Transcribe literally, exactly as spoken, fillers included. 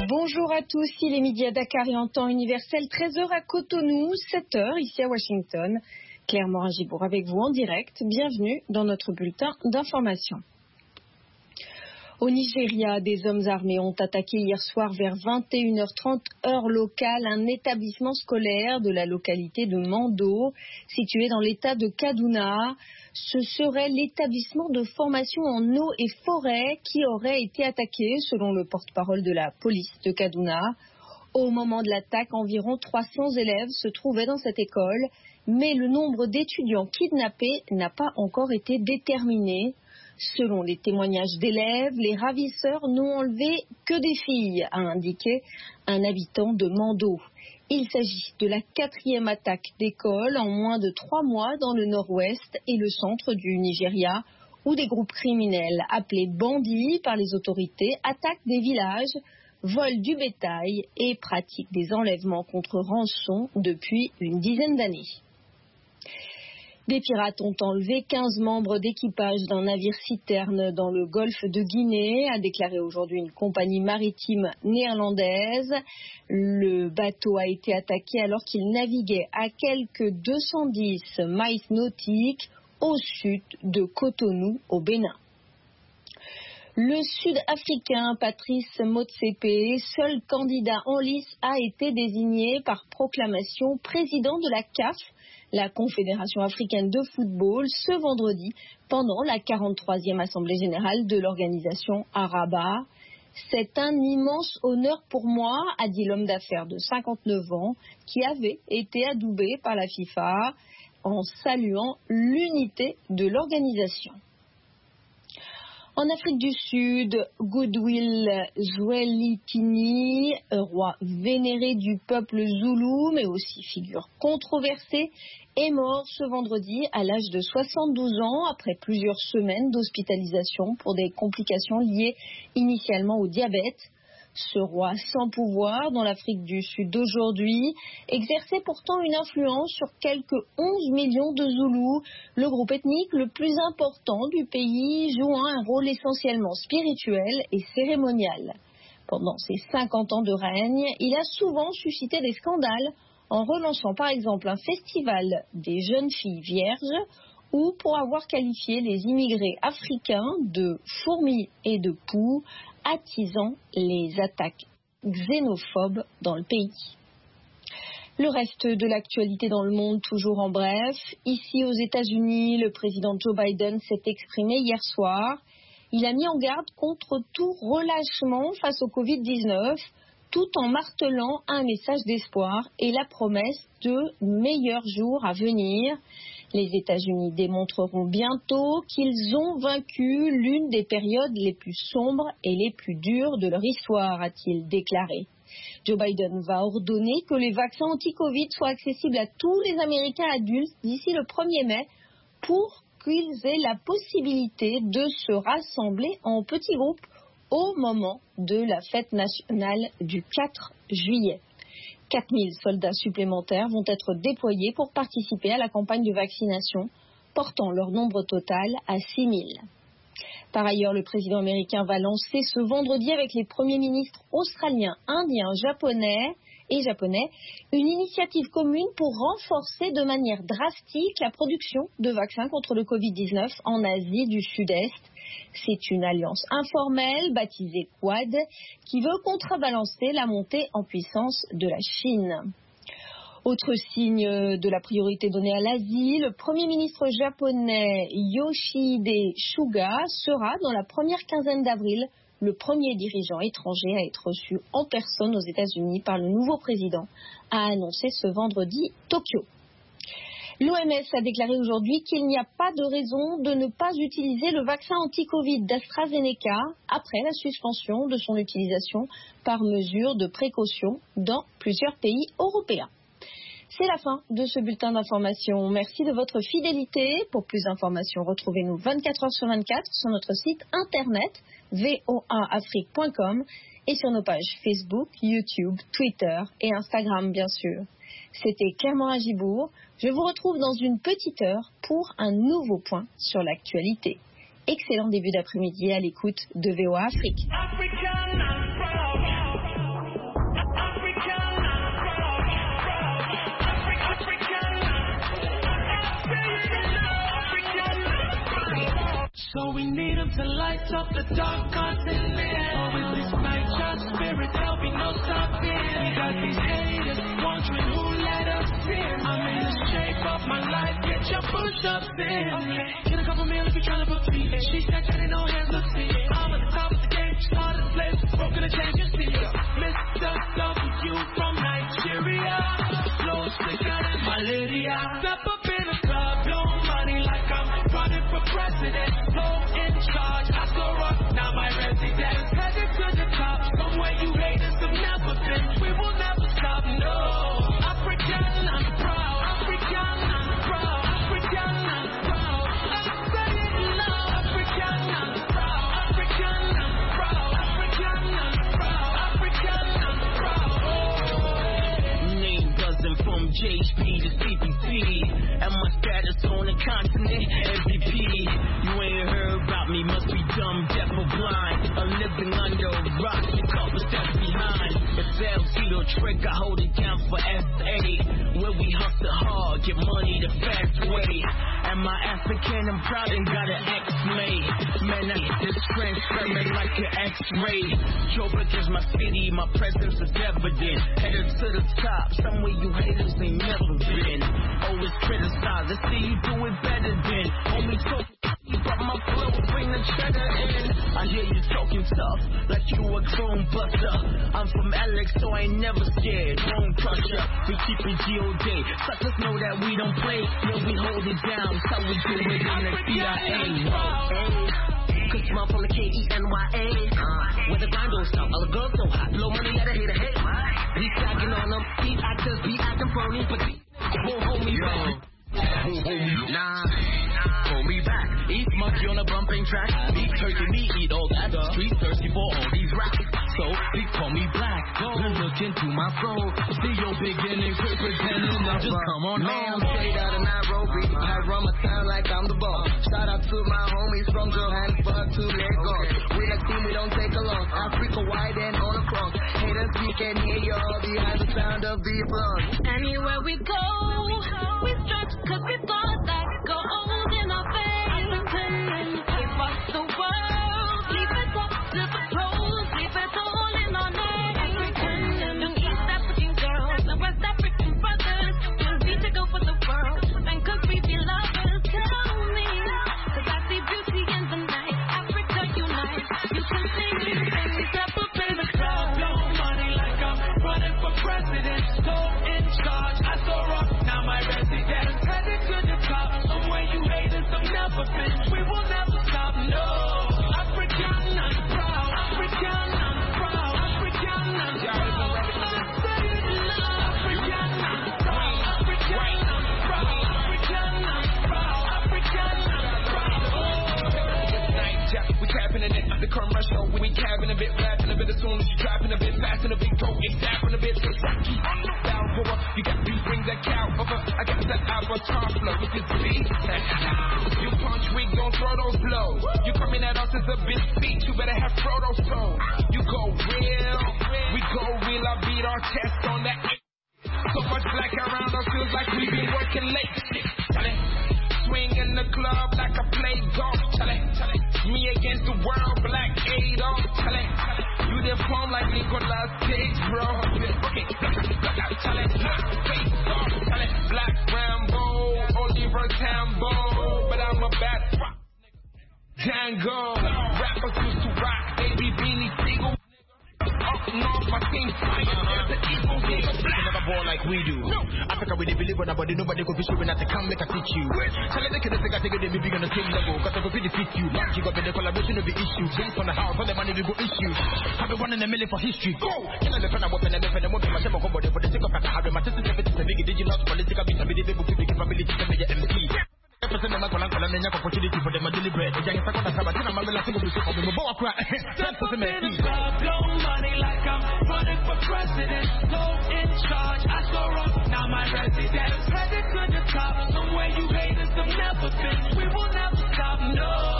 Bonjour à tous, il est midi à Dakar et en temps universel, treize heures à Cotonou, sept heures ici à Washington. Claire Morin-Gibour avec vous en direct, bienvenue dans notre bulletin d'information. Au Nigeria, des hommes armés ont attaqué hier soir vers vingt et une heures trente heure locale un établissement scolaire de la localité de Mando, situé dans l'état de Kaduna. Ce serait l'établissement de formation en eau et forêt qui aurait été attaqué, selon le porte-parole de la police de Kaduna. Au moment de l'attaque, environ trois cents élèves se trouvaient dans cette école, mais le nombre d'étudiants kidnappés n'a pas encore été déterminé. Selon les témoignages d'élèves, les ravisseurs n'ont enlevé que des filles, a indiqué un habitant de Mando. Il s'agit de la quatrième attaque d'école en moins de trois mois dans le nord-ouest et le centre du Nigeria, où des groupes criminels appelés bandits par les autorités attaquent des villages, volent du bétail et pratiquent des enlèvements contre rançon depuis une dizaine d'années. Des pirates ont enlevé quinze membres d'équipage d'un navire-citerne dans le golfe de Guinée, a déclaré aujourd'hui une compagnie maritime néerlandaise. Le bateau a été attaqué alors qu'il naviguait à quelques deux cent dix miles nautiques au sud de Cotonou, au Bénin. Le Sud-Africain Patrice Motsepe, seul candidat en lice, a été désigné par proclamation président de la C A F, la Confédération africaine de football, ce vendredi pendant la quarante-troisième Assemblée générale de l'organisation à Rabat. C'est un immense honneur pour moi, a dit l'homme d'affaires de cinquante-neuf ans, qui avait été adoubé par la FIFA en saluant l'unité de l'organisation. En Afrique du Sud, Goodwill Zwelithini, roi vénéré du peuple zoulou, mais aussi figure controversée, est mort ce vendredi à l'âge de soixante-douze ans après plusieurs semaines d'hospitalisation pour des complications liées initialement au diabète. Ce roi sans pouvoir dans l'Afrique du Sud d'aujourd'hui exerçait pourtant une influence sur quelques onze millions de Zoulous, le groupe ethnique le plus important du pays, jouant un rôle essentiellement spirituel et cérémonial. Pendant ses cinquante ans de règne, il a souvent suscité des scandales en relançant par exemple un festival des jeunes filles vierges ou pour avoir qualifié les immigrés africains de fourmis et de poux, attisant les attaques xénophobes dans le pays. Le reste de l'actualité dans le monde, toujours en bref. Ici aux États-Unis, le président Joe Biden s'est exprimé hier soir. Il a mis en garde contre tout relâchement face au covid dix-neuf, tout en martelant un message d'espoir et la promesse de meilleurs jours à venir. Les États-Unis démontreront bientôt qu'ils ont vaincu l'une des périodes les plus sombres et les plus dures de leur histoire, a-t-il déclaré. Joe Biden va ordonner que les vaccins anti-Covid soient accessibles à tous les Américains adultes d'ici le premier mai pour qu'ils aient la possibilité de se rassembler en petits groupes au moment de la fête nationale du quatre juillet. quatre mille soldats supplémentaires vont être déployés pour participer à la campagne de vaccination, portant leur nombre total à six mille. Par ailleurs, le président américain va lancer ce vendredi avec les premiers ministres australiens, indiens, japonais et japonais une initiative commune pour renforcer de manière drastique la production de vaccins contre le covid dix-neuf en Asie du Sud-Est. C'est une alliance informelle baptisée Quad qui veut contrebalancer la montée en puissance de la Chine. Autre signe de la priorité donnée à l'Asie, le Premier ministre japonais Yoshihide Suga sera dans la première quinzaine d'avril le premier dirigeant étranger à être reçu en personne aux États-Unis par le nouveau président, a annoncé ce vendredi Tokyo. L'O M S a déclaré aujourd'hui qu'il n'y a pas de raison de ne pas utiliser le vaccin anti-Covid d'AstraZeneca après la suspension de son utilisation par mesure de précaution dans plusieurs pays européens. C'est la fin de ce bulletin d'information. Merci de votre fidélité. Pour plus d'informations, retrouvez-nous vingt-quatre heures sur vingt-quatre sur notre site internet voa afrique point com et sur nos pages Facebook, YouTube, Twitter et Instagram, bien sûr. C'était Claire Morin-Gibour. Je vous retrouve dans une petite heure pour un nouveau point sur l'actualité. Excellent début d'après-midi à l'écoute de V O A Afrique. So we need them to light up the dark continent. Always ignite your spirit, there'll be no stopping. We got these haters wondering who let us in. I'm in the shape of my life, get your push-ups in. Okay. Get a couple meal if you're trying to book me. She said, turning no hands, look see. I'm at the top of the game, started the place, broken the change, you see. Mister W from Nigeria, flow slicker than malaria. Step up in the club, blow money like I'm running for president. Flow in charge, I so rock, now my residence. Headed to the top, somewhere you haters have never been. We will never stop, no. African, I'm proud. African, I'm proud. African, I'm proud. I'm saying it loud. African, I'm proud. African, I'm proud. African, I'm proud. African, I'm proud. Oh. Name buzzing from J H P to C P P. And my status on the continent, M V P. You ain't heard about me, must be dumb, deaf or blind. I'm living under a rock, a couple steps behind. It's L C the trick, I hold it down for S A. Where we hustle hard, get money the fast way. Am I African? I'm proud and got an X-made. Man, I hit this transparent like an X-ray. Joburg is my city, my presence is evident. Headed to the top, somewhere you haters ain't never been. Always criticize, let's see you do it better than. Homie talk, but my flow bring the cheddar in. I hear you talking tough, like you a chrome buster. I'm from Alex, so I ain't never scared. Won't crush ya, we keep it G O D. Suckers know that we don't play, yeah, we hold it down. So we do it in the C I A. Cause I'm from the K E N Y A. Uh, where the grind don't stop, all the girls so hot. Blow money, let her hate a hate. We stacking on them, these actors be acting phony, but these won't hold me back. Won't hold me, nah, hold me back. Eat monkey on a bumping track. Eat turkey, me eat all that. Street thirsty for all these raps. So they call me black. Don't look into my soul. See your beginning, quit pretending. Now just come on Man, I'm home. straight out of Nairobi. I run my town like I'm the boss. Shout out to my homies from Johannesburg to Lagos. We the team, we don't take a loss. Africa wide and on the cross. Haters, we can hear you all behind the sound of the applause. Anywhere we go, we stretch cause we got that gold in our veins. Give us the world, leave it up to the pros, leave it all in our names. African and East African girls and West African brothers, when we to go for the world, then cause we be lovers. Tell me, cause I see beauty in the night. Africa unite, you can see me and we step up in the crowd. Blow money like I'm running for president. So in charge, I so rock, now my residence. Headed to the top, somewhere you haters have never been. We will never stop, no. African, I'm proud. African, I'm proud. African, I'm proud. I'm saying it loud. African, I'm proud. African, I'm proud. African, I'm proud. African, I'm proud. We tapping in it, the commercial, we capping a bit, rapping a bit as soon as you dropping a bit, fast in a big toe, it's tapping a bit, it's rocky on the Balboa. You got to bring that cow over, I got that avatar flow, which is beat. You punch weak, don't throw those blows. You coming at us as a big speech, you better have Frodo's toe. You go real, we go real, I beat our chest on that. So much black around us, feels like we've been working late. Swing in the club like I play golf, chale. Me against the world, black Adolf, chale. You deform like Nicolas Cage, bro. Okay, chale. Face off, chale. Black Rambo, Oliver Tambo, but I'm a bad fuck. Django, rappers used to rock, baby Beanie Siegel. Up north, my team fire. There's an evil nigga black. Never born like we do. Africa, we believe on nobody, nobody could be showing that they come make a teach you. Tell them they can take a take it, they be big on the same level. Cause they could be defeat you. Like you got the collaboration of the issue. Based on the house, all the money we go issue. Have been one in a million for history. Go! Can I defend a weapon and defend a weapon? My shame on body for the sake of I have my sister's everything to make it digital political beat. I be able to make capability to make M C. Represent them, I'm going to opportunity for them to deliberate. The young second, I'm going to be like a super of the boy cry. Blow money like I'm running for president. So in charge, I so rock, now my residence. Headed to the top, somewhere you haters have never been. We will never stop, no.